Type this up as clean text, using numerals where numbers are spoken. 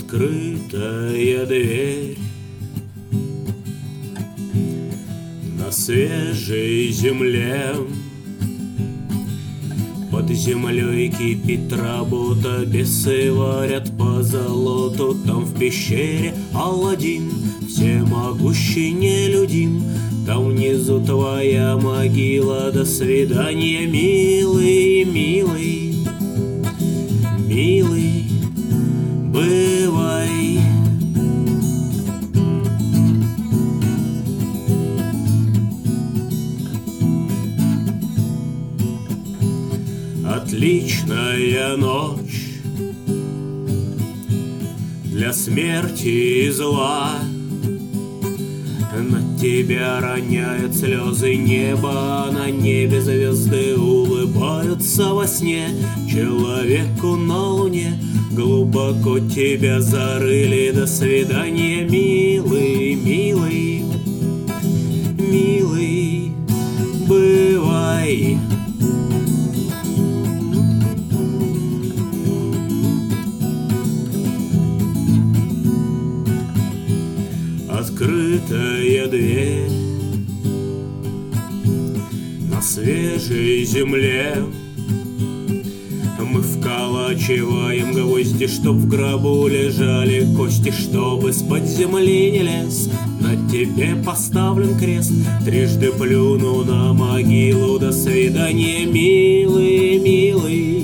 Открытая дверь на свежей земле. Под землей кипит работа, бесы варят по золоту. Там в пещере Аладдин, всемогущий нелюдим. Там внизу твоя могила. До свидания, милый, милый, милый, бывай. Отличная ночь для смерти и зла. На тебя роняют слезы неба, на небе звезды улыбаются во сне. Человеку на луне глубоко тебя зарыли. До свидания, милый, милый, милый, бывай. Открытая дверь на свежей земле. Мы вколачиваем гвозди, чтоб в гробу лежали кости, чтобы из-под земли не лез. На тебе поставлен крест, трижды плюну на могилу. До свидания, милый, милый,